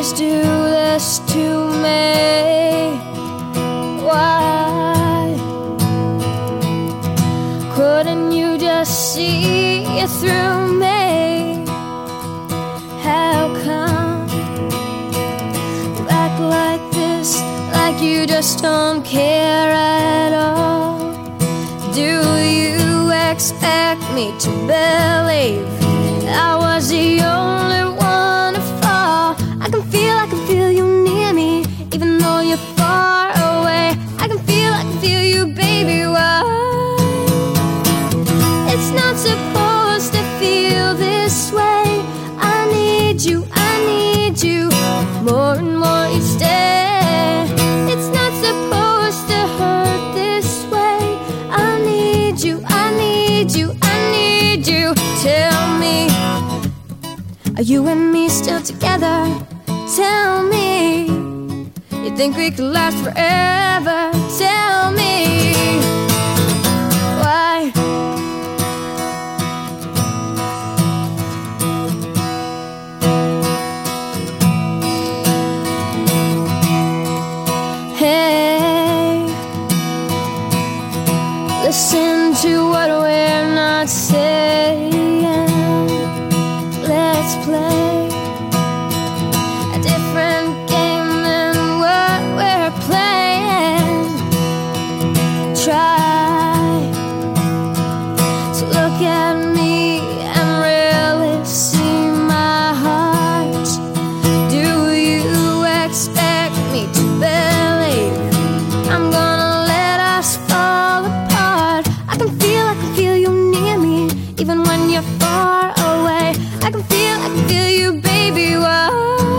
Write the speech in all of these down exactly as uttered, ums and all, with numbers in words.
always do this to me? Why couldn't you just see it through me? How come you act like this, like you just don't care at all? Do you expect me to believe I was the only one to fall? I can feel, I can feel you near me, even though you're far away. I can feel, I can feel you, baby, why? It's not supposed to feel this way. I need you, I need you more and more each day. It's not supposed to hurt this way. I need you, I need you, I need you. Tell me, are you and me still together? Tell me, you think we could last forever? Tell me, why? Hey, listen to what we're not saying. Let's play a different game than what we're playing. Try to look at me and really see my heart. Do you expect me to believe I'm gonna let us fall apart? I can feel, I can feel you near me, even when you're far away. I can feel, I can feel you, baby, why?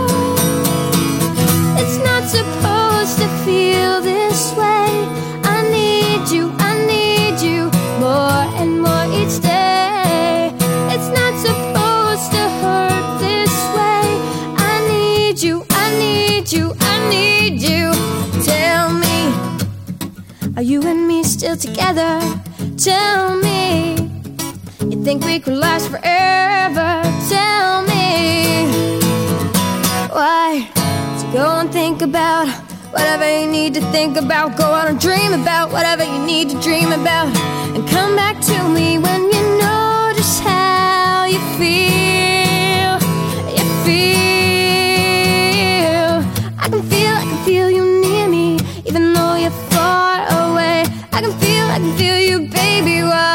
It's not supposed to feel this way. I need you, I need you more and more each day. It's not supposed to hurt this way. I need you, I need you, I need you. Tell me, are you and me still together? Tell me, you think we could last forever? Tell me, why? So go and think about whatever you need to think about. Go out and dream about whatever you need to dream about, and come back to me when you know just how you feel. You feel. I can feel, I can feel you near me, even though you're far away. I can feel, I can feel you, baby, why?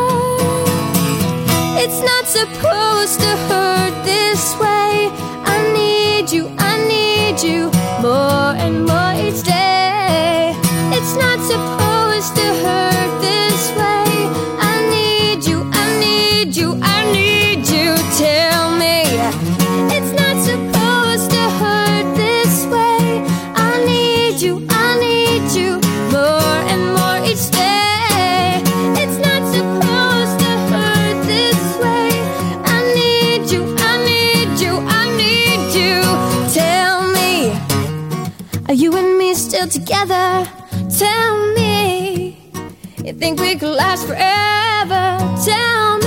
It's not supposed to hurt this way. I need you, I need you more and more each day. It's not supposed to hurt this way. I need you, I need you, I need you. Tell me, it's not supposed to hurt this way. I need you, I need you more and more each day. It's not supposed to hurt this way. I need you, I need you, I need you. Tell me, are you and me still together? Tell me, you think we could last forever? Tell me.